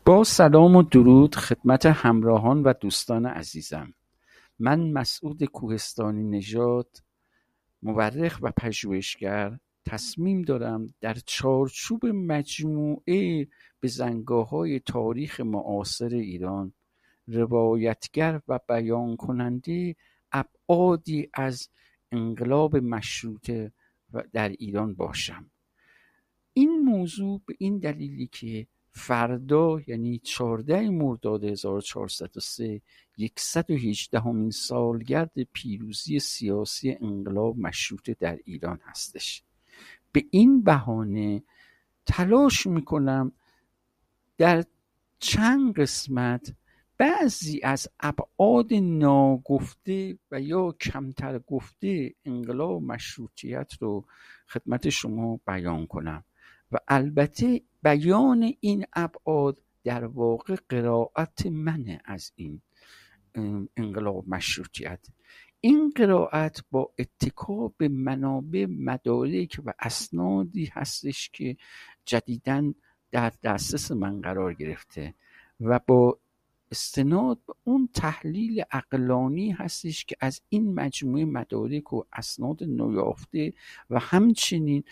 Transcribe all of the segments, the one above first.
با سلام و درود خدمت همراهان و دوستان عزیزم. من مسعود کوهستانی نژاد، مورخ و پژوهشگر، تصمیم دارم در چارچوب مجموعه بزنگاه‌های تاریخ معاصر ایران روایتگر و بیان کننده ابعادی از انقلاب مشروطه در ایران باشم. این موضوع به این دلیلی که فردا یعنی 14 مرداد 1403 118مین سالگرد پیروزی سیاسی انقلاب مشروطه در ایران هستش. به این بهانه تلاش میکنم در چند قسمت بعضی از ابعاد ناگفته و یا کمتر گفته انقلاب مشروطیت رو خدمت شما بیان کنم و البته بیان این ابعاد در واقع قرائت منه از این انقلاب مشروطیت. این قرائت با اتکا به منابع، مدارک و اسنادی هستش که جدیداً در دسترس من قرار گرفته و با استناد به اون تحلیل عقلانی هستش که از این مجموعه مدارک و اسناد نویافته و همچنین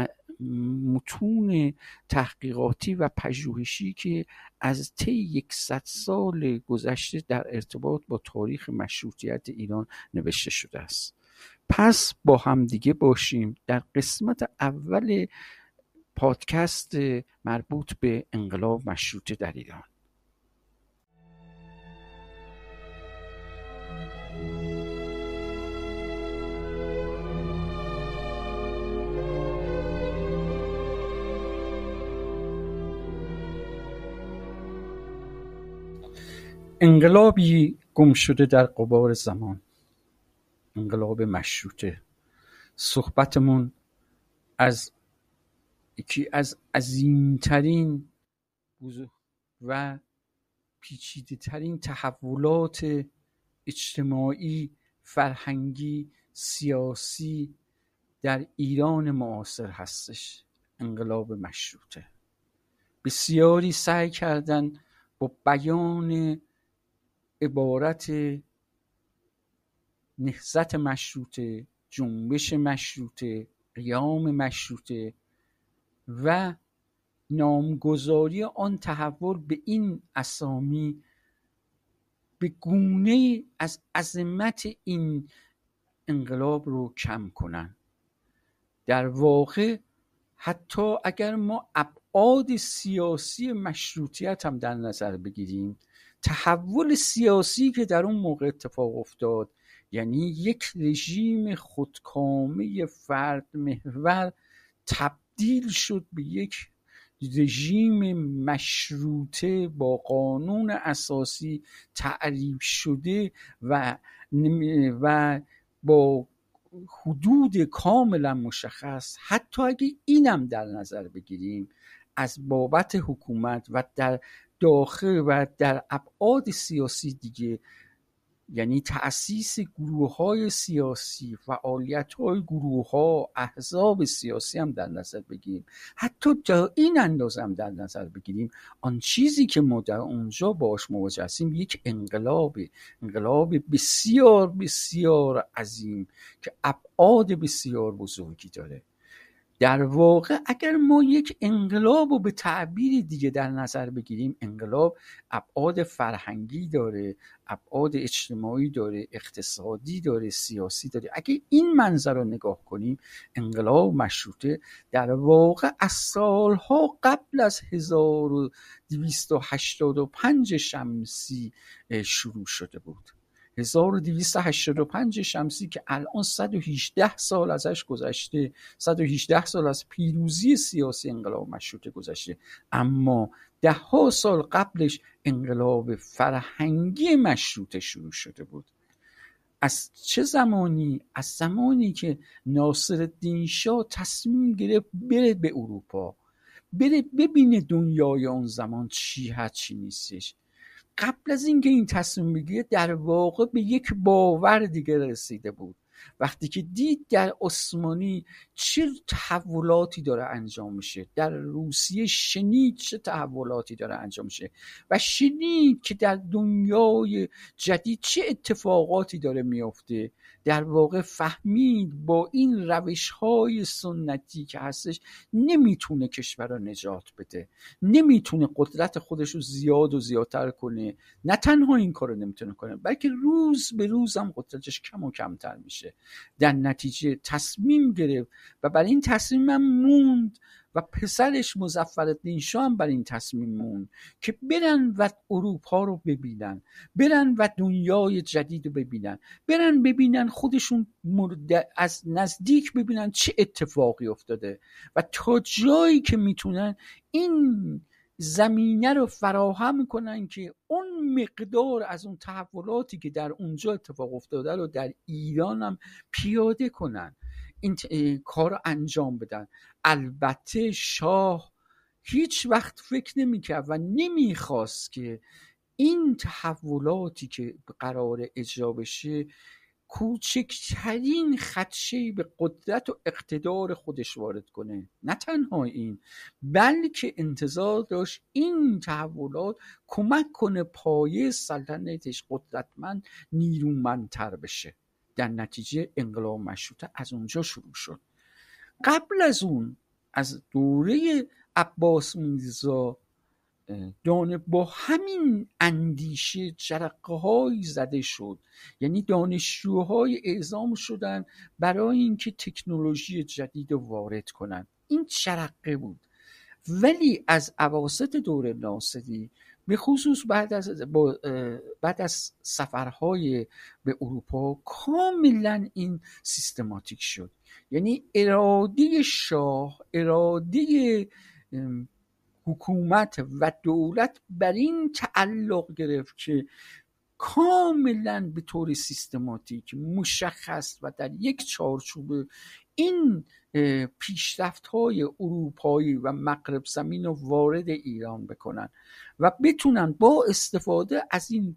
متون تحقیقاتی و پژوهشی که از طی 100 سال گذشته در ارتباط با تاریخ مشروطیت ایران نوشته شده است. پس با هم دیگه باشیم در قسمت اول پادکست مربوط به انقلاب مشروطه در ایران. انقلابی گم شده در غبار زمان، انقلاب مشروطه. صحبتمون از یکی از عظیمترین و پیچیده ترین تحولات اجتماعی، فرهنگی، سیاسی در ایران معاصر هستش، انقلاب مشروطه. بسیاری سعی کردن با بیان عبارت نهضت مشروطه، جنبش مشروطه، قیام مشروطه و نامگذاری آن تحول به این اسامی به گونه از عظمت این انقلاب رو کم کنن. در واقع حتی اگر ما ابعاد سیاسی مشروطیت هم در نظر بگیریم، تحول سیاسی که در اون موقع اتفاق افتاد، یعنی یک رژیم خودکامه فرد محور تبدیل شد به یک رژیم مشروطه با قانون اساسی تعریف شده و با حدود کاملا مشخص. حتی اگه اینم در نظر بگیریم، از بابت حکومت و در داخل و در ابعاد سیاسی دیگه، یعنی تأسیس گروه‌های سیاسی، فعالیت‌های گروه‌ها، احزاب سیاسی هم در نظر بگیریم، حتی تا این اندازه هم در نظر بگیریم، آن چیزی که ما در اونجا باش مواجه هستیم یک انقلاب بسیار بسیار عظیم که ابعاد بسیار بزرگی داره. در واقع اگر ما یک انقلاب رو به تعبیر دیگه در نظر بگیریم، انقلاب ابعاد فرهنگی داره، ابعاد اجتماعی داره، اقتصادی داره، سیاسی داره. اگه این منظر رو نگاه کنیم، انقلاب مشروطه در واقع از سالها قبل از 1285 شمسی شروع شده بود. 1285 شمسی که الان 118 سال ازش گذشته، 118 سال از پیروزی سیاسی انقلاب مشروطه گذشته، اما 10 سال قبلش انقلاب فرهنگی مشروطه شروع شده بود. از چه زمانی؟ از زمانی که ناصرالدین شاه تصمیم گرفت بره به اروپا، بره ببینه دنیای اون زمان چی هست چی نیستش. قبل از اینکه این تصمیم بگیره در واقع به یک باور دیگه رسیده بود. وقتی که دید در عثمانی چه تحولاتی داره انجام میشه، در روسیه شنید چه تحولاتی داره انجام میشه و شنید که در دنیای جدید چه اتفاقاتی داره میفته، در واقع فهمید با این روش‌های سنتی که هستش نمیتونه کشور رو نجات بده، نمیتونه قدرت خودش رو زیاد و زیادتر کنه. نه تنها این کار رو نمیتونه کنه، بلکه روز به روز هم قدرتش کم و کمتر میشه. در نتیجه تصمیم گرفت و بر این تصمیم هم موند و پسرش مظفرالدین شاه هم بر این تصمیم موند که برن و اروپا رو ببینن، برن و دنیای جدید رو ببینن، برن ببینن خودشون از نزدیک ببینن چه اتفاقی افتاده و تا جایی که میتونن این زمینه رو فراهم کنن که اون مقدار از اون تحولاتی که در اونجا اتفاق افتاده رو در ایران هم پیاده کنن، این کار رو انجام بدن. البته شاه هیچ وقت فکر نمی‌کرد و نمیخواست که این تحولاتی که قرار اجرا بشه کوچکترین خدشه‌ای به قدرت و اقتدار خودش وارد کنه. نه تنها این، بلکه انتظار داشت این تحولات کمک کنه پایه سلطنتش قدرتمند نیرومندتر بشه. در نتیجه انقلاب مشروطه از اونجا شروع شد. قبل از اون، از دوره عباس میرزا، با همین اندیشه جرقه هایی زده شد، یعنی دانشجوهای اعزام شدن برای اینکه تکنولوژی جدید رو وارد کنن. این جرقه بود. ولی از اواسط دوره ناصری به خصوص بعد از سفرهای به اروپا کاملا این سیستماتیک شد. یعنی اراده شاه، اراده حکومت و دولت بر این تعلق گرفت که کاملا به طور سیستماتیک مشخص و در یک چارچوب این پیشرفت‌های اروپایی و مغرب زمین رو وارد ایران بکنن و بتونن با استفاده از این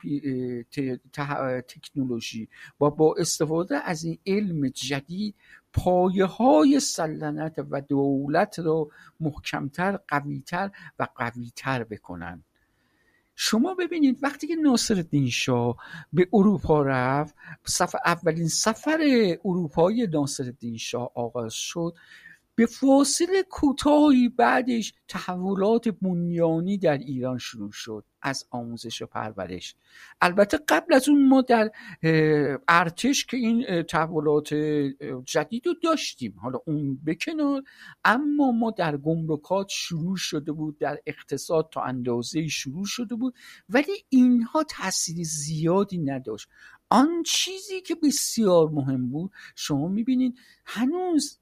تکنولوژی و با استفاده از این علم جدید پایه های سلطنت و دولت رو محکمتر، قویتر و قویتر بکنن. شما ببینید وقتی که ناصرالدین شاه به اروپا رفت، اولین سفر اروپایی ناصرالدین شاه آغاز شد، به فاصله کوتاهی بعدش تحولات بنیانی در ایران شروع شد از آموزش و پرورش. البته قبل از اون ما در ارتش که این تحولات جدید رو داشتیم، حالا اون بکنار، اما ما در گمرکات شروع شده بود، در اقتصاد تا اندازه‌ای شروع شده بود، ولی اینها تأثیر زیادی نداشت. آن چیزی که بسیار مهم بود، شما میبینید هنوز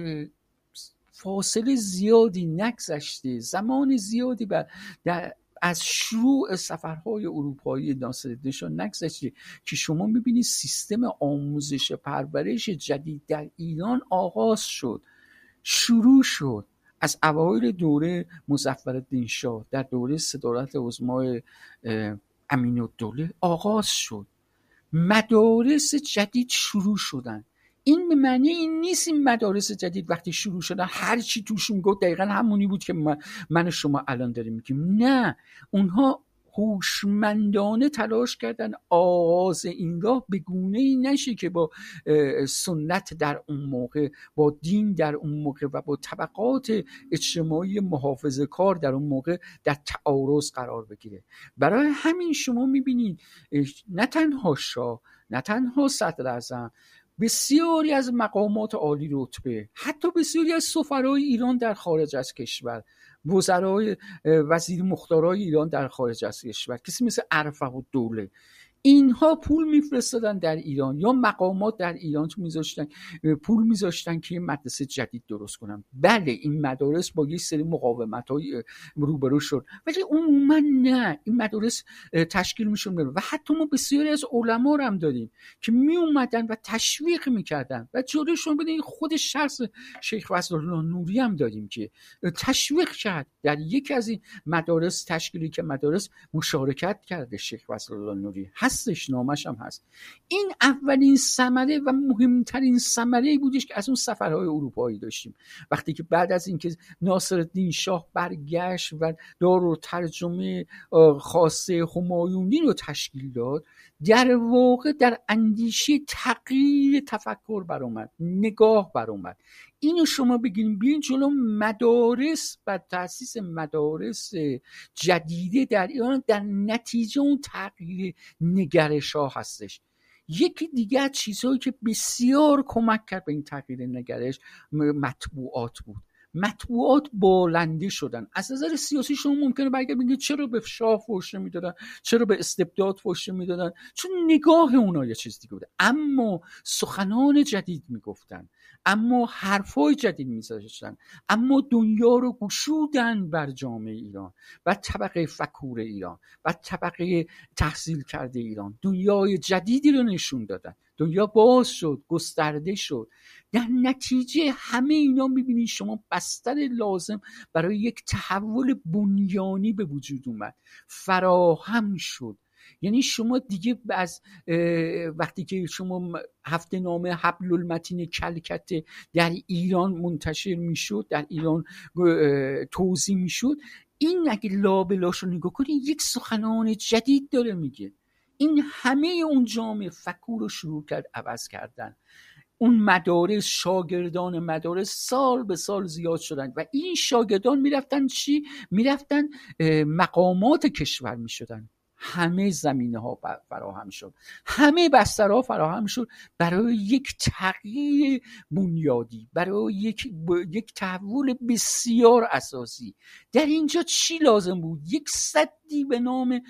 فاصله زیادی نگذشته، زمان زیادی از شروع سفرهای اروپایی ناصرالدین شاه نگذشته که شما میبینید سیستم آموزش پرورش جدید در ایران آغاز شد، شروع شد. از اوایل دوره مظفرالدین شاه در دوره صدارت عظمای امین‌الدوله آغاز شد. مدارس جدید شروع شدن. این به معنی این نیست این مدارس جدید وقتی شروع شدن هر چی توش میگفت دقیقا همونی بود که من و شما الان داریم میگیم. نه، اونها هوشمندانه تلاش کردن آغاز این راه به گونه‌ای نشه که با سنت در اون موقع، با دین در اون موقع و با طبقات اجتماعی محافظه‌کار در اون موقع در تعارض قرار بگیره. برای همین شما میبینید نه تنها شاه، نه تنها صدراعظم، بسیاری از مقامات عالی رتبه، حتی بسیاری از سفرای ایران در خارج از کشور، وزرای وزیر مختارای ایران در خارج از کشور، کسی مثل ارفق‌الدوله، اینها پول میفرستادن در ایران یا مقامات در ایران تو پول میذاشتن که مدرسه جدید درست کنن. بله این مدارس با یک سری مقاومت‌های روبرو شد، ولی عموما نه، این مدارس تشکیل میشد و حتی ما بسیاری از علما رو هم داریم که می اومدن و تشویق میکردن و جلوشون بدین. خود شخص شیخ فضل‌الله نوری هم داریم که تشویق کرد در یکی از این مدارس تشکیلی که مدارس مشارکت کرده شیخ فضل‌الله نوری. هستش، نامش هم هست. این اولین ثمره و مهمترین ثمره بودش که از اون سفرهای اروپایی داشتیم. وقتی که بعد از اینکه ناصرالدین شاه برگشت و دارالترجمه خاصه همایونی رو تشکیل داد، در واقع در اندیشه تغییر تفکر برآمد، نگاه برآمد. اینو شما بگیریم بیاین جلو، مدارس و تأسیس مدارس جدیده در ایران در نتیجه اون تغییر نگرش ها هستش. یکی دیگه از چیزهایی که بسیار کمک کرد به این تغییر نگرش مطبوعات بود. مطبوعات بالنده شدن. از نظر سیاسی شما ممکنه بگید چرا به شاه فحش میدادن، چرا به استبداد فحش میدادن، چون نگاه اونا یه چیز دیگه بوده، اما سخنان جدید میگفتن، اما حرفای جدید میذاشتن، اما دنیا رو گشودن بر جامعه ایران و طبقه فکور ایران و طبقه تحصیل کرده ایران. دنیای جدیدی رو نشون دادن، دنیا باز شد، گسترده شد. در نتیجه همه اینا میبینید شما بستر لازم برای یک تحول بنیانی به وجود اومد، فراهم شد. یعنی شما دیگه از وقتی که شما هفته نامه حبل المتین کلکته در ایران منتشر میشد، در ایران توزیع میشد، این اگه لابلاش رو نگاه کنید یک سخنان جدید داره میگه. این همه اون جامعه فکور رو شروع کرد عوض کردن. اون مدارس، شاگردان مدارس سال به سال زیاد شدن و این شاگردان میرفتن چی؟ میرفتن مقامات کشور میشدن. همه زمینه ها فراهم شد، همه بسترها فراهم شد برای یک تغییر بنیادی، برای یک تحول بسیار اساسی. در اینجا چی لازم بود؟ یک سدی به نام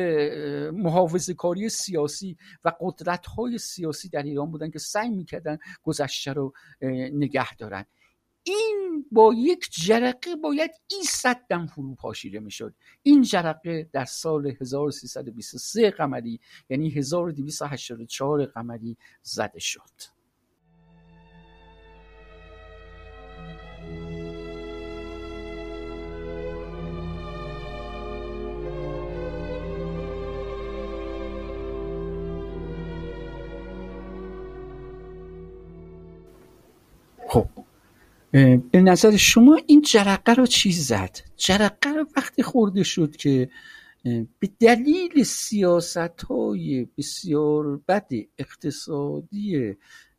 محافظه‌کاری سیاسی و قدرت‌های سیاسی در ایران بودن که سعی می‌کردن گذشته رو نگه دارن. این با یک جرقه باید این سدم فرو پاشیده میشد. این جرقه در سال 1323 قمری یعنی 1284 قمری زده شد. خب به نظر شما این جرقه رو چی زد؟ جرقه رو وقتی خورده شد که به دلیل سیاست‌های بسیار بد اقتصادی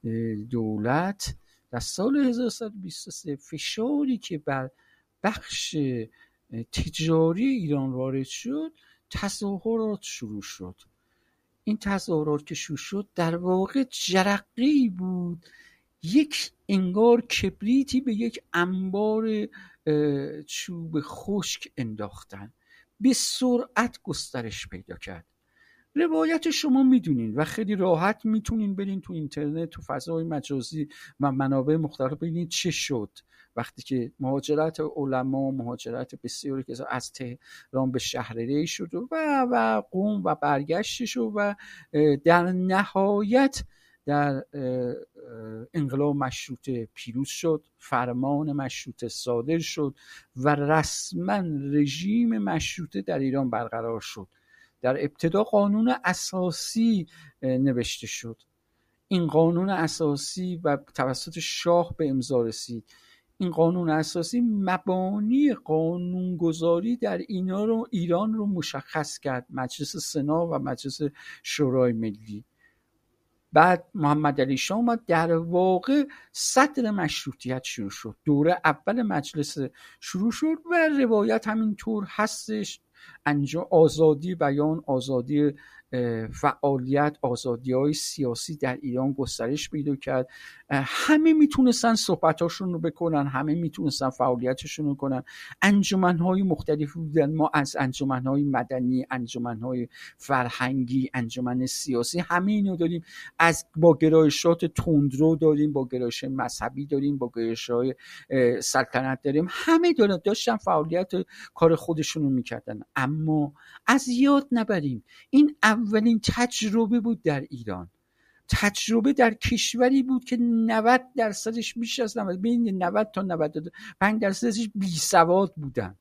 دولت در سال 1323 فشاری که بر بخش تجاری ایران وارد شد، تظاهرات شروع شد. این تظاهرات که شروع شد در واقع جرقه‌ای بود، یک انگار کبریتی به یک انبار چوب خشک انداختن، به سرعت گسترش پیدا کرد. روایت شما میدونین و خیلی راحت میتونین برین تو اینترنت، تو فضای مجازی و منابع مختلف ببینید چه شد وقتی که مهاجرت علما، مهاجرت بسیاری که از تهران به شهرری شد و قم و برگشتش و در نهایت در انقلاب مشروطه پیروز شد، فرمان مشروطه صادر شد و رسما رژیم مشروطه در ایران برقرار شد. در ابتدا قانون اساسی نوشته شد. این قانون اساسی و توسط شاه به امضا رسید. این قانون اساسی مبانی قانونگذاری در ایران رو مشخص کرد، مجلس سنا و مجلس شورای ملی. بعد محمد علی شاه اومد، در واقع صدر مشروطیت شروع شد. دوره اول مجلس شروع شد و روایت همینطور هستش. آزادی بیان، آزادی فعالیت، آزادی‌های سیاسی در ایران گسترش پیدا کرد. همه میتونستن صحبتاشون رو بکنن، همه میتونستن فعالیتشون رو کنن. انجمن‌های مختلفی بودن. ما از انجمن‌های مدنی، انجمن‌های فرهنگی، انجمن سیاسی، همه اینو داریم. با گرایشات تندرو داریم، با گرایش مذهبی داریم، با گرایش‌های سلطنت داریم. همه داشتن فعالیت کار خودشون رو میکردن. اما از یاد نبریم این اولین تجربه بود در ایران. تجربه در کشوری بود که 90% بیش از 90 بین 90 تا 95% بی سواد بودن.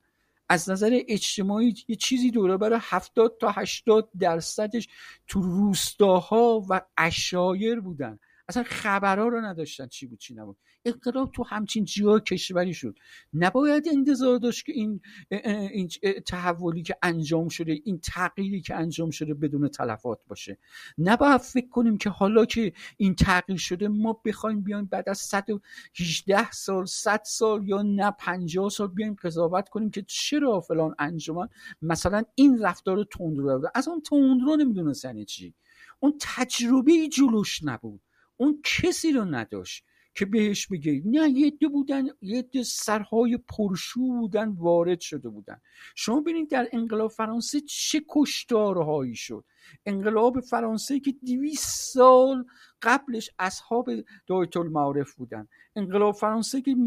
از نظر اجتماعی یه چیزی دوره برای 70 تا 80% تو روستاها و عشایر بودن، اصلا خبرها رو نداشتن چی بود چی نبود. انقلاب تو همچین جای کشوری شد. نباید انتظار داشت که این تحولی که انجام شده، این تغییری که انجام شده بدون تلفات باشه. نباید فکر کنیم که حالا که این تغییر شده ما بخوایم بیایم بعد از 118 سال 100 سال یا نه 50 سال بیایم قضاوت کنیم که چرا فلان انجمن مثلا این رفتار تندرو داشت. اصلا تندرو نمیدونستن چی، اون تجربه جلوش نبود، اون کسی رو نداشت که بهش بگه. نه، یه عده بودن، یه عده سرهای پرشور بودن وارد شده بودن. شما ببینید در انقلاب فرانسه چه کشتارهایی شد. انقلاب فرانسه که 200 سال قبلش اصحاب دایره المعارف بودن، انقلاب فرانسه که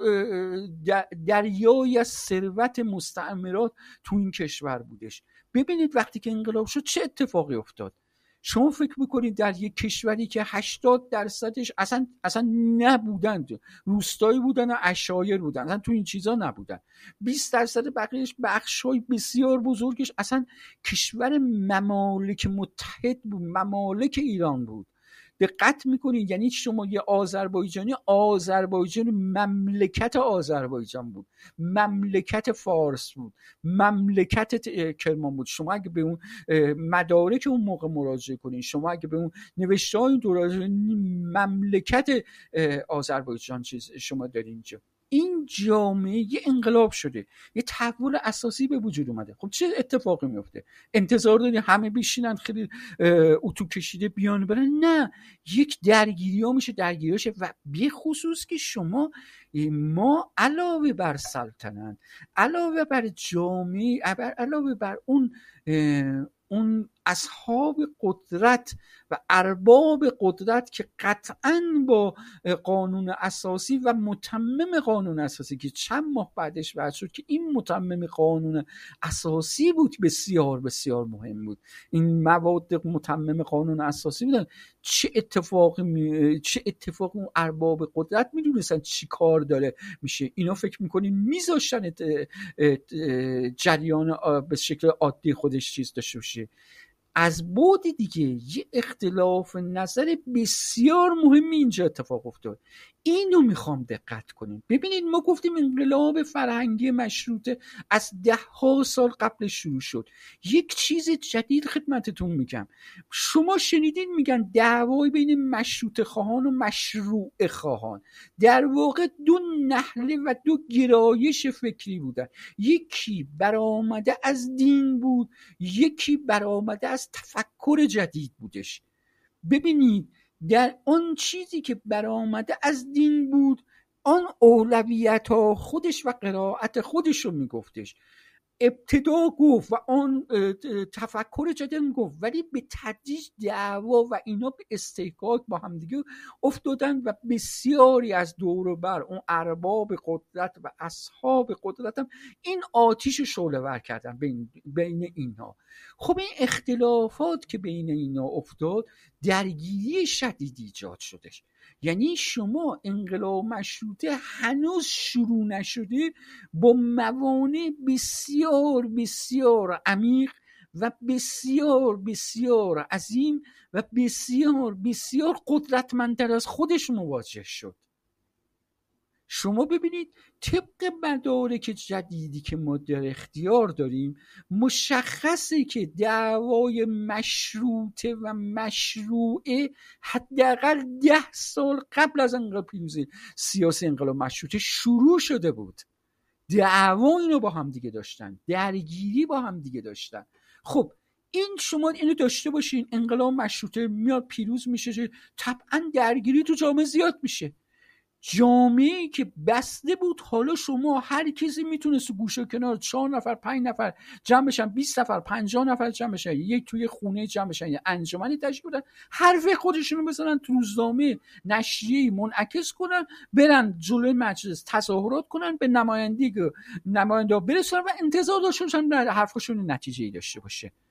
دریایی از ثروت مستعمرات تو این کشور بودش. ببینید وقتی که انقلاب شد چه اتفاقی افتاد. شما فکر میکنید در یک کشوری که 80%ش اصلا نبودن، روستایی بودن و عشایر بودن، اصلا تو این چیزا نبودن، 20% بقیهش بخشای بسیار بزرگش اصلا کشور ممالک متحد بود، ممالک ایران بود. دقت میکنید؟ یعنی شما یه آذربایجانی، آذربایجان مملکت آذربایجان بود، مملکت فارس بود، مملکت کرمان بود. شما اگه به اون مدارک اون موقع مراجعه کنید، شما اگه به اون نوشته های دوره مملکت آذربایجان چیز شما دارید اینجا. این جامعه یه انقلاب شده، یه تحول اساسی به وجود اومده. خب چه اتفاقی میفته؟ انتظار دارید همه بشینن خیلی اتو کشیده بیان برن؟ نه، یک درگیری ها میشه، درگیری و به خصوص که ما علاوه بر سلطنت، علاوه بر جامعه، علاوه بر اون اصحاب قدرت و ارباب قدرت که قطعاً با قانون اساسی و متمم قانون اساسی که چند ماه بعدش وضع شد که این متمم قانون اساسی بود، بسیار بسیار مهم بود. این مواد متمم قانون اساسی بودن. چه اتفاقی اون ارباب قدرت میدونستن چی کار داره میشه. اینا فکر میکنین میذاشتن جریان به شکل عادی خودش چیز داشته باشه؟ از بعد دیگه یه اختلاف نظر بسیار مهمی اینجا اتفاق افتاد. اینو میخوام دقت کنیم. ببینید ما گفتیم انقلاب فرهنگی مشروطه از 10 سال قبل شروع شد. یک چیز جدید خدمتتون میگم. شما شنیدین میگن دعوای بین مشروطه خواهان و مشروع خواهان. در واقع دو نحله و دو گرایش فکری بودن. یکی برآمده از دین بود، یکی برآمده از تفکر جدید بودش. ببینید در آن چیزی که برآمده از دین بود، آن اولویت ها خودش و قرائت خودش رو میگفتش، ابتدا گفت و آن تفکر جدید میگفت، ولی به تدریج دعوا و اینا به استحقاق با هم دیگه افتادن و بسیاری از دور و بر اون ارباب قدرت و اصحاب قدرت هم این آتش شعله ور کردن بین اینها. خب این اختلافات که بین اینا افتاد، درگیری شدیدی ایجاد شدش. یعنی شما انقلاب مشروطه هنوز شروع نشده، با موانع بسیار بسیار عمیق و بسیار بسیار عظیم و بسیار بسیار قدرتمندتر از خودش مواجه شد. شما ببینید طبق مدارک جدیدی که ما در اختیار داریم، مشخصه که دعوای مشروطه و مشروعه حداقل 10 سال قبل از انقلاب پیروزی سیاسی انقلاب مشروطه شروع شده بود. دعوا اینو با هم دیگه داشتن، درگیری با هم دیگه داشتن. خب این شما اینو داشته باشین، انقلاب مشروطه میاد پیروز میشه، طبعا درگیری تو جامعه زیاد میشه. جامعه‌ای که بسته بود، حالا شما هر کسی میتونست گوشه کنار 4 نفر 5 نفر جمع بشن، 20 نفر 50 نفر جمع بشن، یک توی خونه جمع بشن، یه انجمنی تشکیل بدن، حرف خودشونو بزنن تو روزنامه نشریه‌ای منعکس کنن، برن جلوی مجلس تظاهرات کنن، به نماینده برسونن و انتظار داشته باشن حرفشون نتیجه‌ای داشته باشه.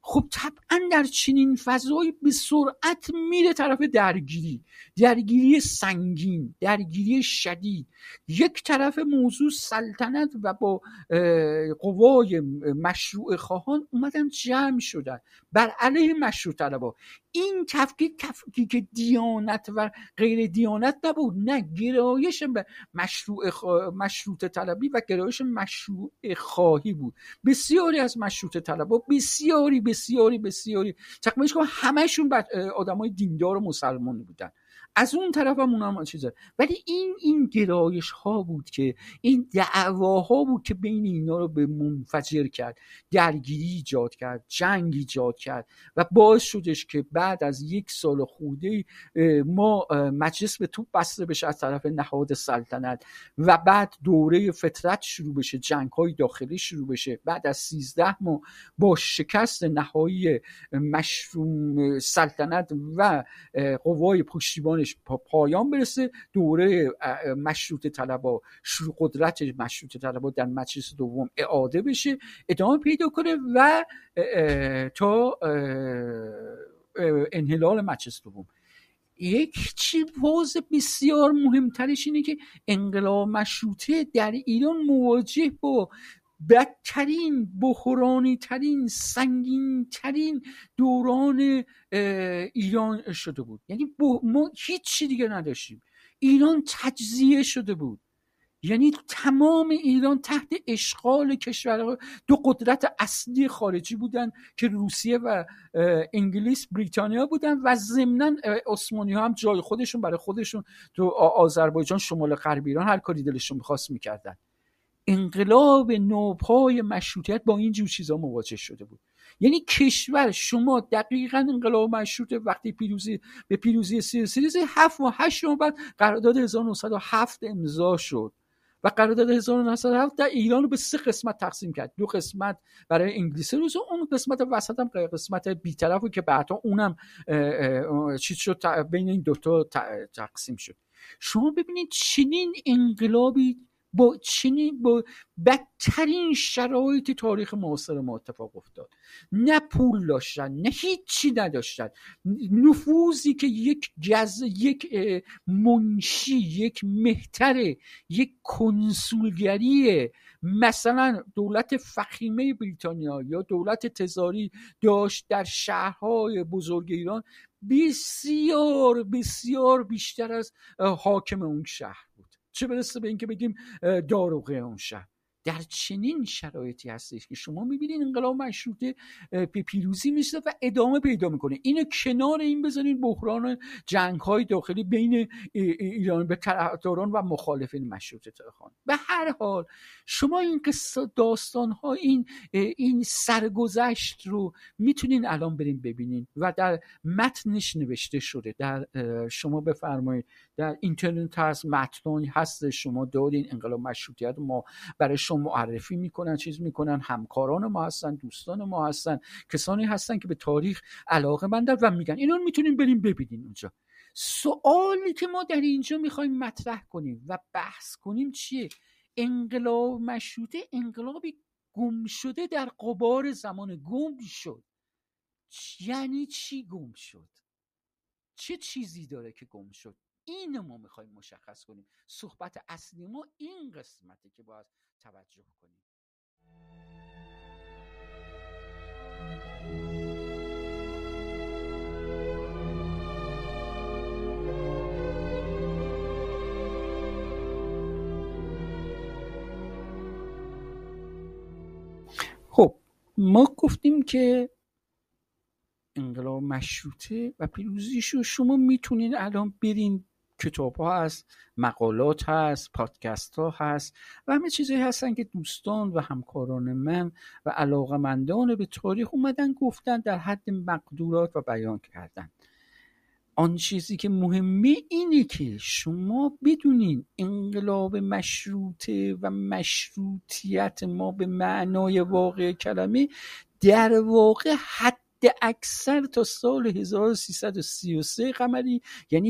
خب طبعا در چنین فضایی به سرعت میره طرف درگیری سنگین، درگیری شدید. یک طرف موضوع سلطنت و با قوای مشروع خواهان اومدن جمع شدن بر علیه مشروع طلبها. این تفکیک دیانت و غیر دیانت نبود، نه، گرایش به مشروط طلبی و گرایش مشروع خواهی بود. بسیاری از مشروط طلبها، بسیاری تقریبا همشون آدمای دیندار و مسلمان بودن. از اون طرف هم اونم چیزه، ولی این گرایش ها بود که این دعواها بود که بین اینا رو به منفجر کرد، درگیری ایجاد کرد، جنگ ایجاد کرد و باعث شدش که بعد از 1 سال خورده ما مجلس به توپ بسته بشه از طرف نهاد سلطنت و بعد دوره فترت شروع بشه، جنگ های داخلی شروع بشه. بعد از 13 ماه با شکست نهایی مشروع سلطنت و قوای پشتیبانش پایان برسه، دوره مشروط طلبها، شروع قدرت مشروط طلبها در مجلس دوم اعاده بشه، ادامه پیدا کنه و تا انحلال مجلس دوم. یک چیز بسیار مهمترش اینه که انقلاب مشروطه در ایران مواجه با بدترین، بحرانی ترین، سنگین ترین دوران ایران شده بود. یعنی ما هیچی دیگه نداشتیم، ایران تجزیه شده بود. یعنی تمام ایران تحت اشغال کشور دو قدرت اصلی خارجی بودن که روسیه و انگلیس، بریتانیا بودن و ضمناً عثمانی ها هم جای خودشون برای خودشون تو آذربایجان، شمال غرب ایران هر کاری دلشون می‌خواست می‌کردن. انقلاب نوپای مشروطیت با این جور چیزا مواجه شده بود. یعنی کشور شما دقیقاً انقلاب مشروطه وقتی به پیروزی سیاسی 7 و 8 ماه بعد قرارداد 1907 امضا شد و قرارداد 1907 در ایران رو به 3 قسمت تقسیم کرد. 2 قسمت برای انگلیس روز، اون قسمت وسط هم قسمت بی‌طرفی که بعدا اونم چیز شد، بین این دو تا تقسیم شد. شما ببینید چنین انقلابی با بدترین شرایط تاریخ معاصر ما اتفاق افتاد. نه پول داشتن، نه هیچی نداشتن. نفوذی که یک منشی، یک مهتر، یک کنسولگری مثلا دولت فخیمه بریتانیا یا دولت تزاری داشت در شهرهای بزرگ ایران بسیار بسیار بیشتر از حاکم اون شهر بود، چه برسه به اینکه بگیم داروغه اون شهر. در چنین شرایطی هستش که شما میبینید انقلاب مشروطه به پیروزی میشه و ادامه پیدا میکنه. اینو کنار این بذارین بحران جنگ‌های داخلی بین ایران به طرفداران و مخالفین مشروطه خان. به هر حال شما این قصه داستان‌ها، این سرگذشت رو میتونین الان برین ببینین و در متنش نوشته شده. در شما بفرمایید در اینترنت هست، متنی هست، شما دارین. انقلاب مشروطیت ما برای شما معرفی میکنن، چیز میکنن، همکاران ما هستن، دوستان ما هستن، کسانی هستن که به تاریخ علاقه‌مندن و میگن. اینا رو میتونین بریم ببینین اونجا. سوالی که ما در اینجا میخوایم مطرح کنیم و بحث کنیم چیه؟ انقلاب مشروطه انقلابی گم شده در غبار زمان. گم شد یعنی چی؟ گم شد چه چیزی داره که گم شد؟ اینو ما میخوایم مشخص کنیم. صحبت اصلی ما این قسمته که باید توجه کنیم. خب ما گفتیم که انقلاب مشروطه و پیروزیشو شما میتونین الان برین، کتاب ها هست، مقالات هست، پادکست ها هست و همه چیزایی هستن که دوستان و همکاران من و علاقمندان به تاریخ اومدن گفتن، در حد مقدورات و بیان کردن. آن چیزی که مهمه اینه که شما بدونین انقلاب مشروطه و مشروطیت ما به معنای واقع کلمه در واقع اکثر تا سال 1333 قمری، یعنی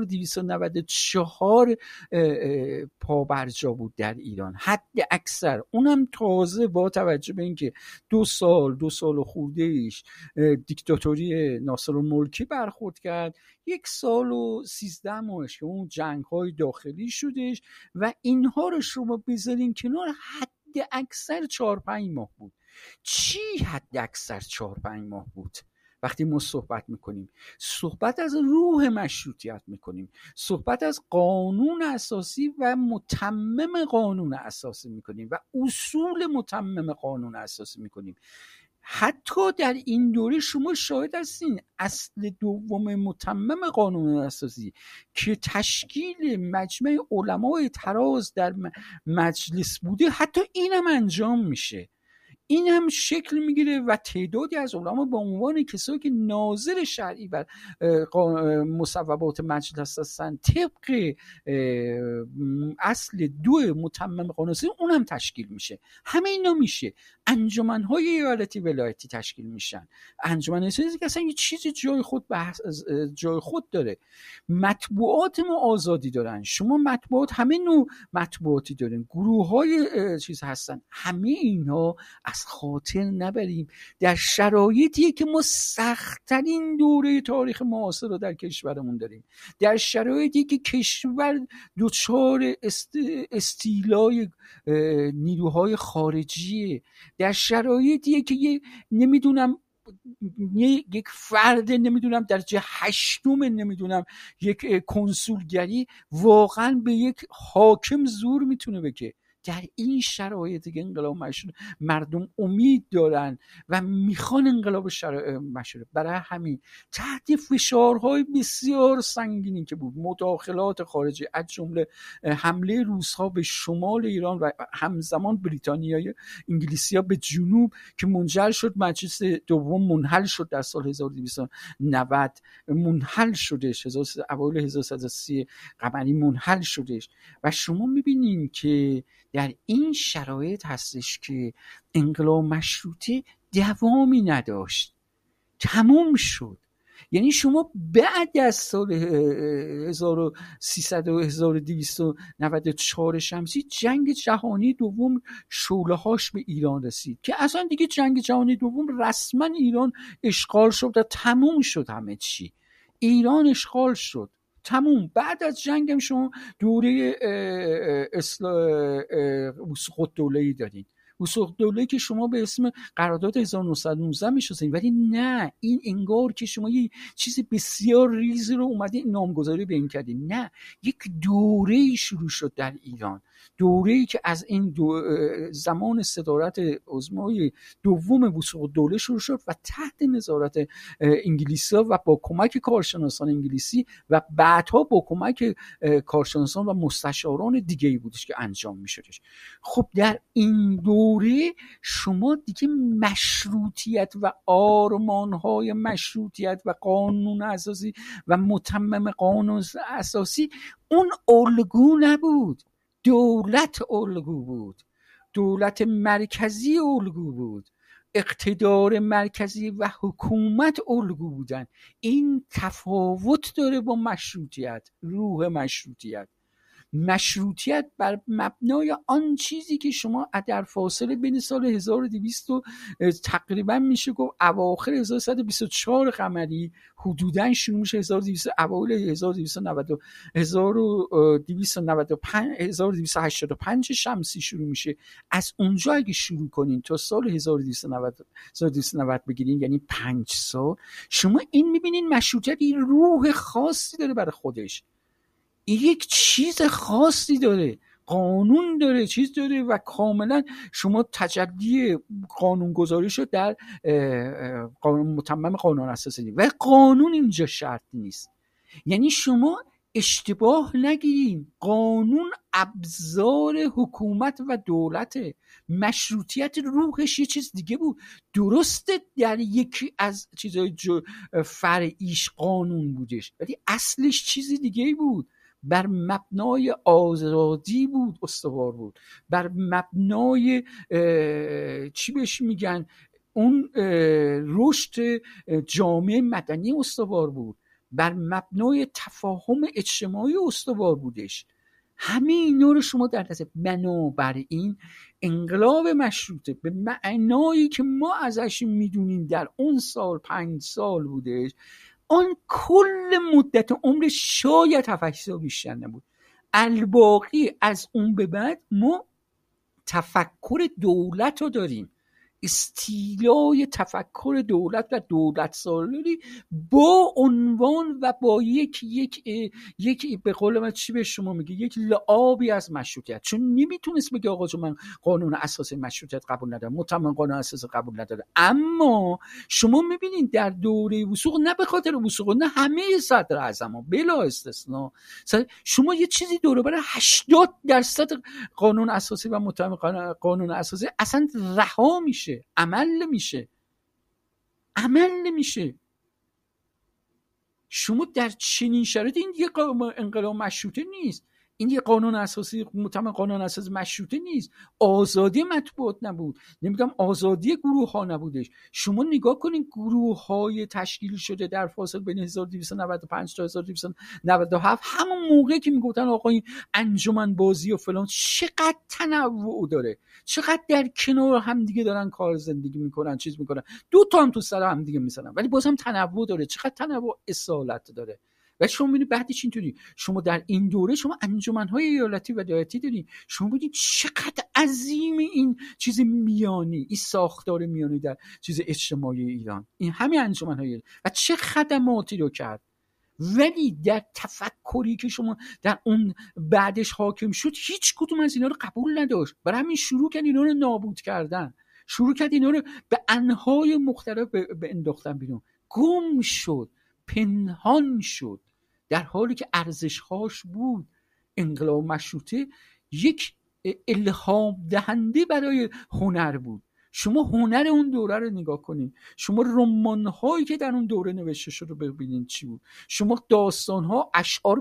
1294 پابرجا بود در ایران، حد اکثر. اونم تازه با توجه به اینکه دو سال و خورده ایش دیکتاتوری ناصرالملکی برخورد کرد، 1 سال و 13 ماهش که اون جنگ‌های داخلی شدش و اینها رو شما بذارین کنار، حد اکثر 4-5 ماه بود. چی حد اکثر 4-5 ماه بود؟ وقتی ما صحبت میکنیم، صحبت از روح مشروطیت میکنیم، صحبت از قانون اساسی و متمم قانون اساسی میکنیم و اصول متمم قانون اساسی میکنیم. حتی در این دوره شما شاهد هستین اصل دوم متمم قانون اساسی که تشکیل مجمع علمای تراز در مجلس بوده، حتی اینم انجام میشه، این هم شکل میگیره و تعدادی از علما به عنوان کسایی که ناظر شرعی بر مصوبات مجلس هستن طبق اصل 2 متمم قانون اون هم تشکیل میشه. همه اینا میشه. انجمنهای ایالتی ولایتی تشکیل میشن، انجمن اساسی که اصلا یه چیزی جای خود داره. مطبوعات ما آزادی دارن، شما مطبوعات همه نوع مطبوعاتی دارین، گروه های چیز هستن. همه اینها از خاطر نبریم در شرایطی که ما سخت‌ترین دوره تاریخ معاصر رو در کشورمون داریم، در شرایطی که کشور دچار استیلای نیروهای خارجیه، در شرایطی که نمیدونم یک فرد نمیدونم درجه 8 نمیدونم یک کنسولگری واقعا به یک حاکم زور میتونه بگه. در این شرایطی که انقلاب مردم امید دارن و میخوان انقلاب مشروطه، برای همین تحت فشارهای بسیار سنگینی که بود، مداخلات خارجی از جمله حمله روس‌ها به شمال ایران و همزمان بریتانیای انگلیسی‌ها به جنوب که منجر شد مجلس دوم منحل شد در سال 1290 منحل شدش، اوایل 1330 قمری منحل شدش و شما میبینین که در این شرایط هستش که انقلاب مشروطه دوامی نداشت، تموم شد. یعنی شما بعد از سال 1300 و 1294 شمسی جنگ جهانی دوم شعله هاش به ایران رسید که اصلا دیگه جنگ جهانی دوم رسما ایران اشغال شد و تموم شد، همه چی ایران اشغال شد، تموم. بعد از جنگ هم شما دوره وثوق دوله‌ای دارین، وثوق دوله‌ای که شما به اسم قرارداد 1919 میشناسین، ولی نه، این انگار که شما یه چیز بسیار ریزی رو اومدین نامگذاری به این کردین. نه، یک دوره‌ای شروع شد در ایران، دوره‌ای که از این زمان صدارت عظمای دوم وثوق دوله شروع شد و تحت نظارت انگلیسی‌ها و با کمک کارشناسان انگلیسی و بعدها با کمک کارشناسان و مستشاران دیگه‌ای بودش که انجام می‌شدش. خب در این دوره شما دیگه مشروطیت و آرمان‌های مشروطیت و قانون اساسی و متمم قانون اساسی اون الگو نبود، دولت الگو بود، دولت مرکزی الگو بود، اقتدار مرکزی و حکومت الگو بودن. این تفاوت داره با مشروطیت. روح مشروطیت بر مبنای آن چیزی که شما در فاصله بین سال 1200 و تقریبا میشه گفت اواخر 1124 قمری حدوداً شروع میشه، 1200 اوایل 1285 شمسی شروع میشه. از اونجا اگه شروع کنین تا سال 1290 بگیرین، یعنی 5 سال، شما این میبینین مشروطیت این روح خاصی داره برای خودش، یک چیز خاصی داره، قانون داره، چیز داره و کاملا شما تجلی قانون گذاری شد در متمم قانون اساسی و قانون اینجا شرط نیست. یعنی شما اشتباه نگیرین، قانون ابزار حکومت و دولت. مشروطیت روحش یه چیز دیگه بود. درسته در یکی از چیزهای فرعیش قانون بودش، ولی اصلش چیزی دیگه بود، بر مبنای آزادی بود، استوار بود، بر مبنای چی بهش میگن اون رشد جامعه مدنی استوار بود، بر مبنای تفاهم اجتماعی استوار بودش. همه اینا رو شما در نظر، بنابراین انقلاب مشروطه به معنایی که ما ازش میدونیم در اون سال 5 سال بودش، آن کل مدت عمر شاید 7-8 سال بیشتر نبود. الباقی از اون به بعد ما تفکر دولت رو داریم، استیلای تفکر دولت و دولت سالاری با عنوان و با یک به قول من چی به شما میگه، یک لعابی از مشروطیت. چون نمیتونست بگه آقا جو من قانون اساسی مشروطیت قبول ندارم، مطمئن قانون اساسی قبول نداره. اما شما میبینید در دوره وثوق، نه به خاطر وثوق، نه همه صدر اعظما بلا استثنا، شما یه چیزی دوره برای 80% قانون اساسی و مطمئن قانون اساسی اصلا رها میشه، عمل نمیشه. شما در چنین شرایطی، این دیگه انقلاب مشروطه نیست، این یه قانون اساسی مطمئن قانون اساسی مشروطه نیست. آزادی مطبوعات نبود، نمیگم آزادی گروه ها نبودش. شما نگاه کنین گروه های تشکیل شده در فاصله بین 1295 تا 1297، همون موقع که میگفتن آقا این انجمن بازی و فلان، چقدر تنوع داره، چقدر در کنار هم دیگه دارن کار زندگی میکنن، چیز میکنن، 2 تا هم تو سر هم دیگه میزنن، ولی بازم تنوع داره. چقدر تنوع اصالت داره. و شما میبینید بعدش اینطوری، شما در این دوره شما انجمن‌های ایالتی و دولتی دارید، شما ببینید چقدر عظیم این چیز میانی، این ساختار میانی در چیز اجتماعی ایران، این همین انجمن‌های و چه خدماتی رو کرد. ولی در تفکری که شما در اون بعدش حاکم شد، هیچ کدوم از اینا رو قبول نداشت، برای همین شروع کرد اینا رو نابود کردن، شروع کرد اینا رو به انهای مختلف به انداختن بیرون. گم شد، پنهان شد، در حالی که ارزش‌هاش بود. انقلاب مشروطه یک الهام دهنده برای هنر بود. شما هنر اون دوره رو نگاه کنید، شما رمان‌هایی که در اون دوره نوشته شده رو ببینید چی بود، شما داستان‌ها، اشعار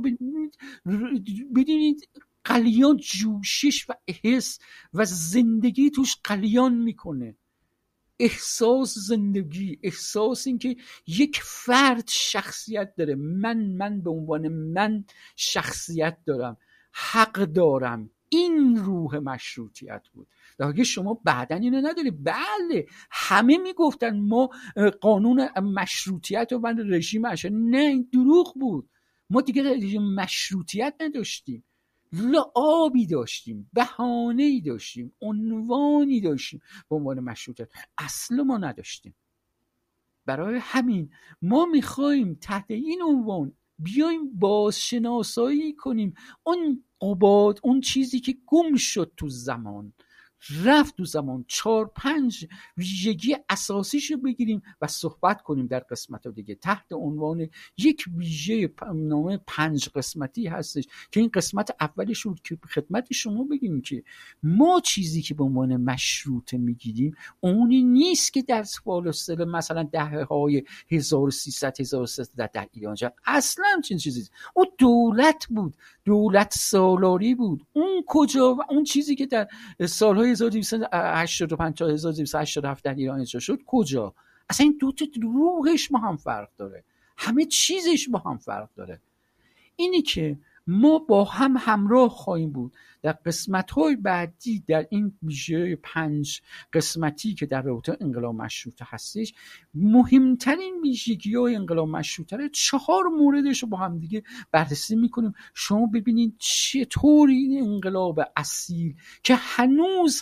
ببینید قلیان جوشش و حس و زندگی توش قلیان میکنه. احساس زندگی، احساس این که یک فرد شخصیت داره، من به عنوان من شخصیت دارم، حق دارم. این روح مشروطیت بود. در حالی که شما بعدن اینو نداری. بله همه میگفتن ما قانون مشروطیت و من رژیم اشراف، نه این دروغ بود. ما دیگه رژیم مشروطیت نداشتیم، لعابی داشتیم، بهانه‌ای داشتیم، عنوانی داشتیم به عنوان مشروطیت، اصل ما نداشتیم. برای همین ما میخوایم تحت این عنوان بیایم بازشناسایی کنیم اون قباد، اون چیزی که گم شد تو زمان، رفت تو زمان، 4-5 ویژگی اساسیش رو بگیریم و صحبت کنیم در قسمت دیگه تحت عنوان یک ویژه نامه 5 قسمتی هستش که این قسمت اولش رو که خدمت شما بگیم که ما چیزی که به عنوان مشروطه میگیریم اونی نیست که در فلسطین مثلا دهه‌های 1300 در ایران جا اصلا چنین چیزی. اون دولت بود، دولت سالاری بود. اون کجا؟ و اون چیزی که در سالهای 1285 تا 1287 در ایران اجرا شد کجا؟ اصلا این دو تا روحش با هم فرق داره، همه چیزش با هم فرق داره. اینی که ما با هم همراه خواهیم بود در قسمت‌های بعدی در این ویژه 5 قسمتی که در رابطه انقلاب مشروطه هستش. مهمترین ویژگی‌های انقلاب مشروطه رو 4 موردش رو با هم دیگه بررسی می‌کنیم. شما ببینید چطور این انقلاب اصیل که هنوز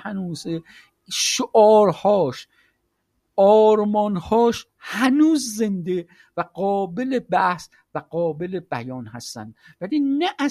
شعارهاش، آرمانهاش هنوز زنده و قابل بحث و قابل بیان هستند، ولی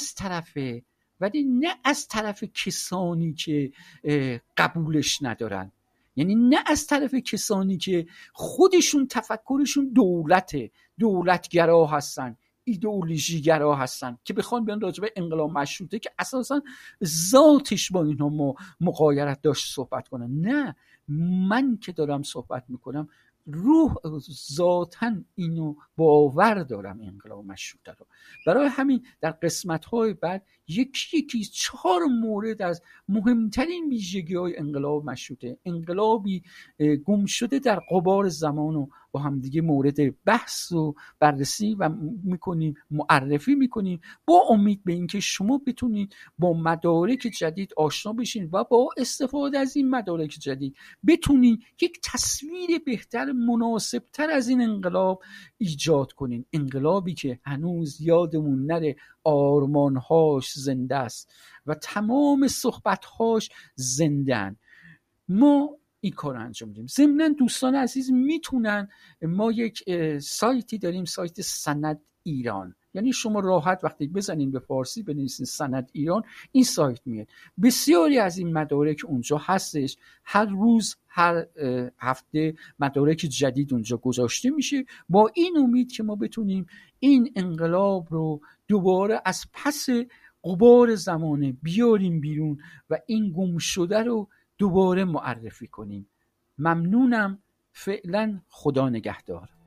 نه از طرف کسانی که قبولش ندارن، یعنی نه از طرف کسانی که خودشون تفکرشون دولتگرا هستن، ایدئولوژی گرا هستن که بخوان بیان راجع به انقلاب مشروطه که اساسا ذاتش با اینها مغایرت داشت صحبت کنن. نه، من که دارم صحبت میکنم روح ذاتاً اینو باور دارم انقلاب مشروطه رو. برای همین در قسمت‌های بعد یکی 4 مورد از مهمترین ویژگی‌های انقلاب مشروطه، انقلابی گم شده در غبار زمان، رو با هم دیگه مورد بحث و بررسی و میکنیم، معرفی میکنیم، با امید به اینکه شما بتونید با مدارک جدید آشنا بشین و با استفاده از این مدارک جدید بتونید یک تصویر بهتر، مناسبتر از این انقلاب ایجاد کنین. انقلابی که هنوز یادمون نره آرمانهاش زنده است و تمام صحبتهاش زندن. ما این کار انجام میدیم. ضمناً دوستان عزیز میتونن، ما یک سایتی داریم، سایت سند ایران، یعنی شما راحت وقتی بزنین به فارسی بنویسین سند ایران، این سایت میاد. بسیاری از این مدارک اونجا هستش، هر روز هر هفته مدارک جدید اونجا گذاشته میشه، با این امید که ما بتونیم این انقلاب رو دوباره از پس غبار زمانه بیاریم بیرون و این گم شده رو دوباره معرفی کنیم. ممنونم. فعلا خدا نگهدار.